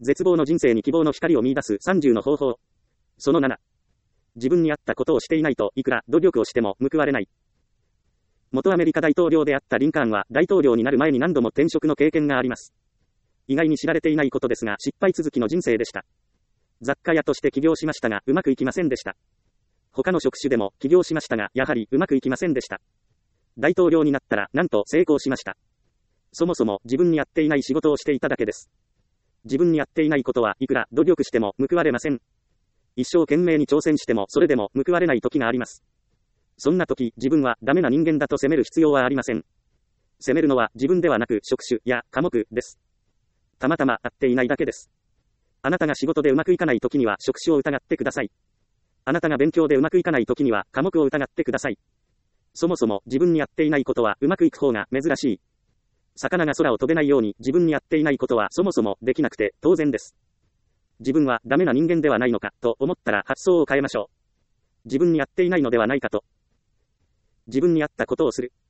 絶望の人生に希望の光を見出す30の方法。その7。自分に合ったことをしていないといくら努力をしても報われない。元アメリカ大統領であったリンカーンは大統領になる前に何度も転職の経験があります。意外に知られていないことですが失敗続きの人生でした。雑貨屋として起業しましたがうまくいきませんでした。他の職種でも起業しましたがやはりうまくいきませんでした。大統領になったらなんと成功しました。そもそも自分に合っていない仕事をしていただけです。自分に合っていないことはいくら努力しても報われません。一生懸命に挑戦してもそれでも報われない時があります。そんな時自分はダメな人間だと責める必要はありません。責めるのは自分ではなく職種や科目です。たまたま合っていないだけです。あなたが仕事でうまくいかない時には職種を疑ってください。あなたが勉強でうまくいかない時には科目を疑ってください。そもそも自分に合っていないことはうまくいく方が珍しい。魚が空を飛べないように自分に合っていないことはそもそもできなくて当然です。自分はダメな人間ではないのかと思ったら発想を変えましょう。自分に合っていないのではないかと。自分に合ったことをする。